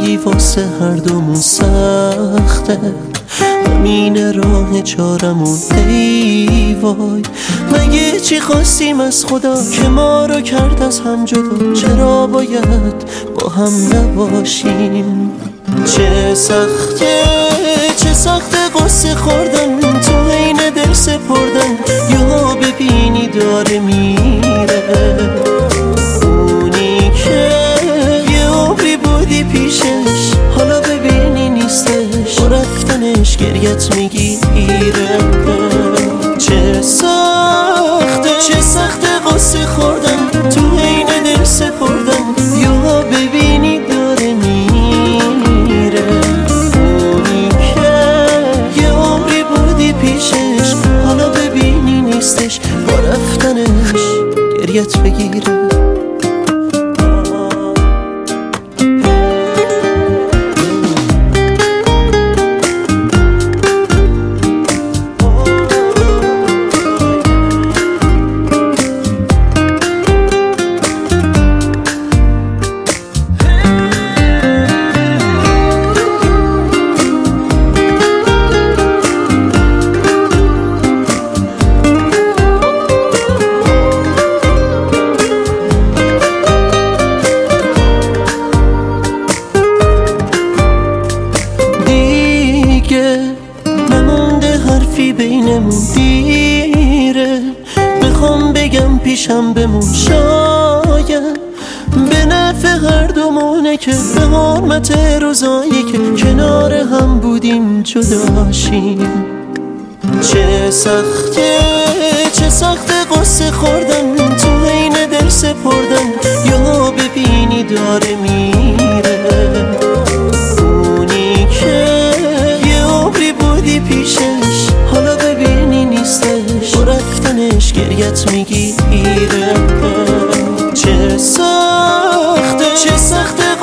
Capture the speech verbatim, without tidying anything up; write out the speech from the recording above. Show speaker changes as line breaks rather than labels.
میگی واسه هر دومون سخته، همین راه چارمون ای وای. مگه چی خواستیم از خدا که ما رو کرد از هم جدا؟ چرا باید با هم نباشیم؟ چه سخته چه سخته قصه خوردن تو عین دل سپردن، یا ببینی داره میره اونی که یه عمری بودی پیشش، حالا ببینی نیستش، با رفتنش گریت میگیره. چه سخته چه سخته قصه خوردن تو عین دل سپردن، یا ببینی داره میره اونی که یه عمری بودی پیشش، حالا ببینی نیستش، با رفتنش گریت بگیره. بینمون دیره، بخوام بگم پیشم بمون، شاید به نفع هر دومونه که به حرمت روزایی که کنار هم بودیم جداشیم. چه سخته چه سخته قصه خوردن تو عین دل سپردن، یا ببینی داره میره اونی که یه عمری بودی پیشش، حالا ببینی نیستش، با رفتنش گریت میگیره. چه سخته چه سخته